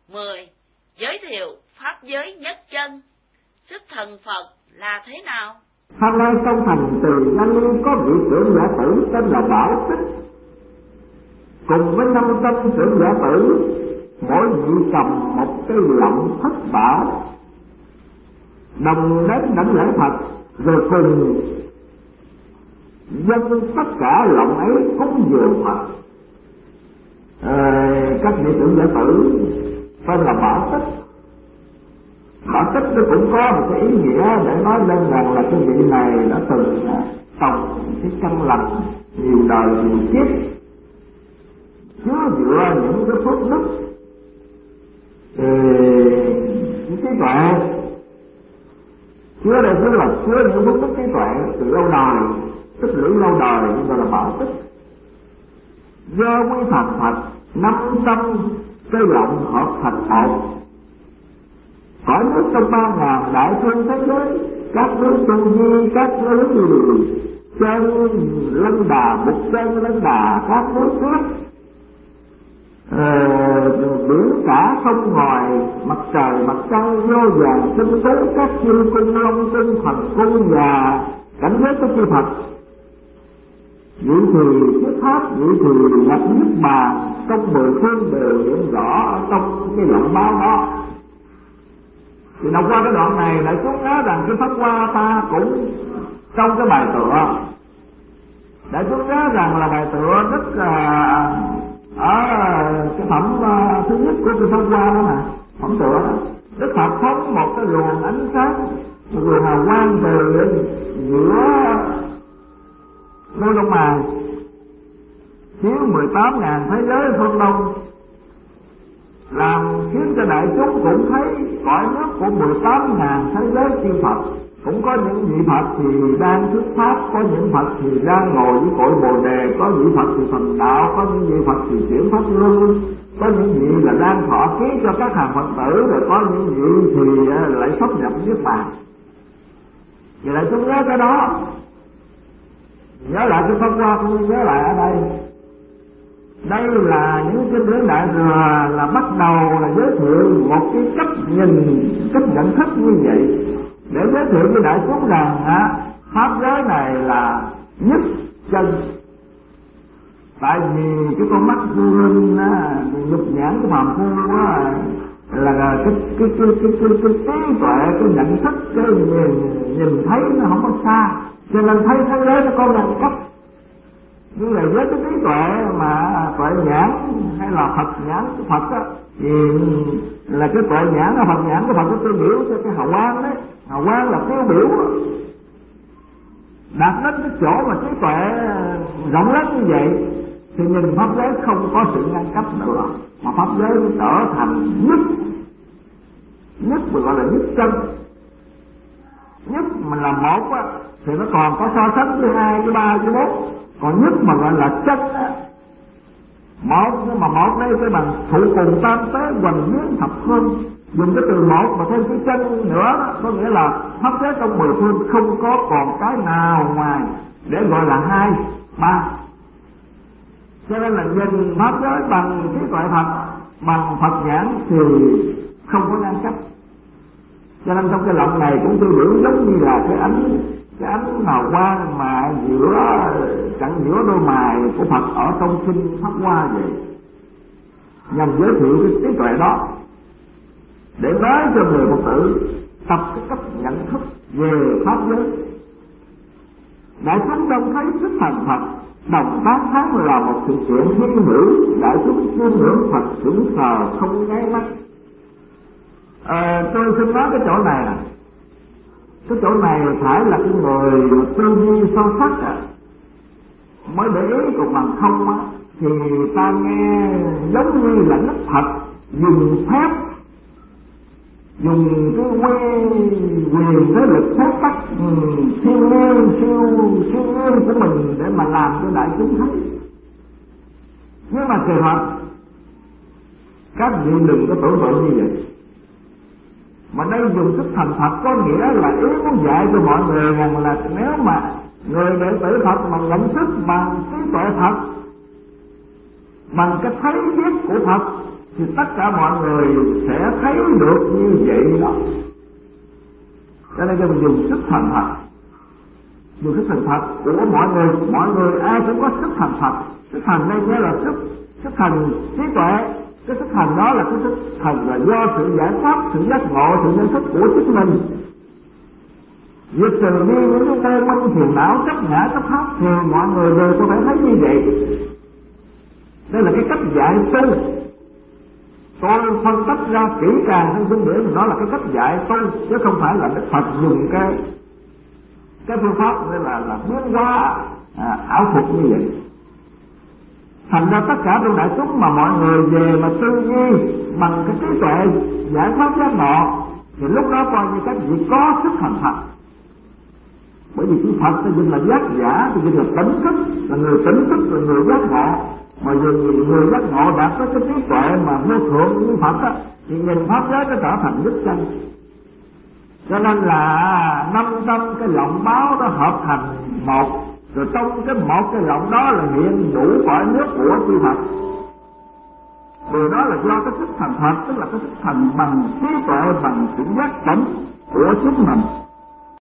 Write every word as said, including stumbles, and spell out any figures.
mười. Giới thiệu pháp giới nhất chân. Sức thần Phật là thế nào? Hôm nay trong thành Từ Gia Liên có vị trưởng giả tử tên là Bảo Tích, cùng với năm trăm trưởng giả tử, mỗi vị cầm một cây lọng thất bảo, đồng đến đảnh lễ Phật, rồi cùng dâng tất cả lọng ấy cúng dường Phật. À, các vị trưởng giả tử tên là Bảo Tích. Bảo Tích nó cũng có một cái ý nghĩa để nói lên rằng là cái vị này đã từng trồng cái căn lành nhiều đời nhiều kiếp, chứa dựa những cái phước đức, những trí tuệ, chứa đây tức là chứa những phước đức trí tuệ từ lâu đời, tích lũy lâu đời, gọi là Bảo Tích. Do quy Phật Phật năm trăm cây lọng hợp thành một, cõi nước trong ba ngàn đại phương thế giới, các nước tu di, các nước chân lân đà, bục chân lân đà, các nước khác, biển cả sông ngoài, mặt trời mặt trăng vô vàng tinh tú, các chư cung long tinh thần cung và cảnh giới của chư Phật. Vị thì thuyết pháp, vị thì nhập niết bàn, trong mười phương đều hiện rõ trong cái đoạn báo đó. Thì đọc qua cái đoạn này lại chúng nhớ rằng cái pháp hoa ta cũng trong cái bài tựa, để chúng nhớ rằng là bài tựa rất là ở cái phẩm thứ nhất của cái pháp hoa đó mà, phẩm tựa đó. Đức Phật phóng một cái luồng ánh sáng, một luồng hào quang từ giữa đôi lông mày, chiếu mười tám ngàn thế giới phương đông, làm khiến cho đại chúng cũng thấy cõi nước của mười tám ngàn thế giới chư Phật. Cũng có những vị Phật thì đang thuyết pháp, có những Phật thì đang ngồi với cội Bồ Đề, có vị Phật thì thành đạo, có những vị Phật thì chuyển pháp luân, có những vị là đang thọ ký cho các hàng Phật tử, rồi có những vị thì lại sắp nhập niết bàn. Vậy là chúng nhớ cái đó, nhớ lại cái pháp hoa cũng nhớ lại ở đây. Đây là những kinh điển Đại Thừa là bắt đầu là giới thiệu một cái cách nhìn, cách nhận thức như vậy, để giới thiệu với đại chúng rằng á, pháp giới này là nhất chân. Tại vì cái con mắt vô linh á, nhục nhãn của phàm phu á, là cái cái cái cái cái cái trí tuệ, cái nhận thức, cái nhìn, nhìn thấy nó không có xa, cho nên thấy thế giới nó có ngăn cách. Nhưng là với cái trí tuệ mà tuệ nhãn hay là Phật nhãn của Phật á, thì là cái tuệ nhãn là Phật nhãn của Phật nó tiêu biểu cho cái hào quang đấy. Hào quang là tiêu biểu đạt đến cái chỗ mà trí tuệ rộng lớn như vậy thì nhìn pháp giới không có sự ngăn cách nữa, mà pháp giới nó trở thành nhất, nhất mà gọi là nhất chân. Nhất mình là một á thì nó còn có so sánh với hai, với ba, với bốn, còn nhất mà gọi là chân á, một, nhưng mà một đây cái bằng thụ cùng tam tế hoành biến thập phương, dùng cái từ một mà thêm cái chân nữa, có nghĩa là pháp giới trong mười phương không có còn cái nào ngoài để gọi là hai, ba. Cho nên là nhìn pháp giới bằng trí tuệ Phật, bằng Phật nhãn thì không có ngăn cách. Cho nên trong cái lọng này cũng tiêu biểu giống như là cái ánh cái ánh hào quang mà giữa chặn giữa đôi mày của Phật ở trong kinh pháp hoa vậy, nhằm giới thiệu cái trí tuệ đó để nói cho người Phật tử tập cái cách nhận thức về pháp giới. Đại chúng đông thấy sức thành Phật đồng tán thán là một sự kiện hy hữu, đại chúng chiêm ngưỡng Phật sững sờ không nháy mắt. À, tôi xin nói cái chỗ này, cái chỗ này phải là cái người tư duy sâu sắc à, mới để ý, còn bằng không á thì ta nghe giống như là Đức Phật dùng phép, dùng cái quyền quyền thế lực phép tắc siêu nhiên siêu siêu nhiên của mình để mà làm cho đại chúng thấy. Nhưng mà kỳ thật các vị đừng có tưởng tượng như vậy, mà đây dùng sức thành Phật có nghĩa là ý muốn dạy cho mọi người rằng là nếu mà người đệ tử Phật mà nhận thức bằng trí tuệ Phật, bằng cái thấy biết của Phật, thì tất cả mọi người sẽ thấy được như vậy đó. Cho nên mình dùng sức thành thật, dùng sức thành thật của mọi người, mọi người ai cũng có sức thành thật. Sức thành đây nghĩa là sức sức thành trí tuệ. Cái sức thành đó là cái sức thành là do sự giải thoát, sự giác ngộ, sự nhận thức của chính mình. Việc trừ đi những cái mê minh phiền não chấp ngã chấp pháp thì mọi người đều có thể thấy như vậy. Đây là cái cách dạy tu. Tôi phân tích ra kỹ càng trong kinh điển thì đó là cái cách dạy tu, chứ không phải là Đức Phật dùng cái cái phương pháp nên là là biến hóa à, ảo thuật như vậy. Thành ra tất cả trong đại chúng mà mọi người về mà tư duy bằng cái trí tuệ giải thoát giác ngộ thì lúc đó coi như các vị có sức thành thật. Bởi vì chư Phật ta dùng là giác giả, thì dùng là tỉnh thức, là người tỉnh thức, là người giác ngộ. Mà người, người giác ngộ đạt tới cái trí tuệ mà vô thượng như Phật á, thì nhìn pháp giới nó trở thành nhất chân. Cho nên là năm trăm cái lọng báo đó hợp thành một, rồi trong cái một cái lọng đó là hiện đủ cõi nước của chư Phật. Điều đó là do cái sức thành thật, tức là cái sức thành bằng trí tuệ, bằng sự giác tỉnh của chính mình.